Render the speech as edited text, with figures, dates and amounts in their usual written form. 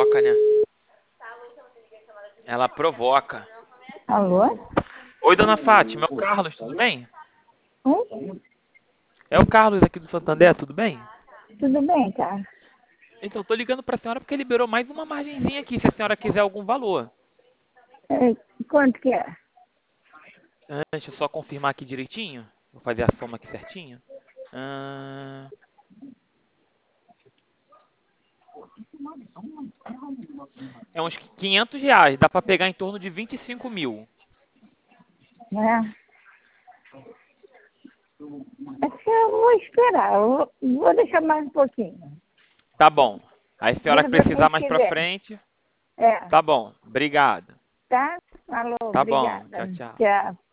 provoca, né? Ela provoca. Alô? Oi, dona Fátima, é o Carlos, tudo bem? Oi? É o Carlos aqui do Santander, tudo bem? Tudo bem, cara? Então, tô ligando pra senhora porque liberou mais uma margenzinha aqui, se a senhora quiser algum valor. Quanto que é? Deixa eu só confirmar aqui direitinho. Vou fazer a soma aqui certinho. É uns R$ 500, dá pra pegar em torno de 25 mil. Né? Acho que eu vou esperar. Eu vou deixar mais um pouquinho. Tá bom. Aí a senhora Deixa que para precisar mês mais que pra vem. frente, É, tá bom. Obrigado. tá? Alô, Tá bom. Tchau, obrigada. tchau. Tchau.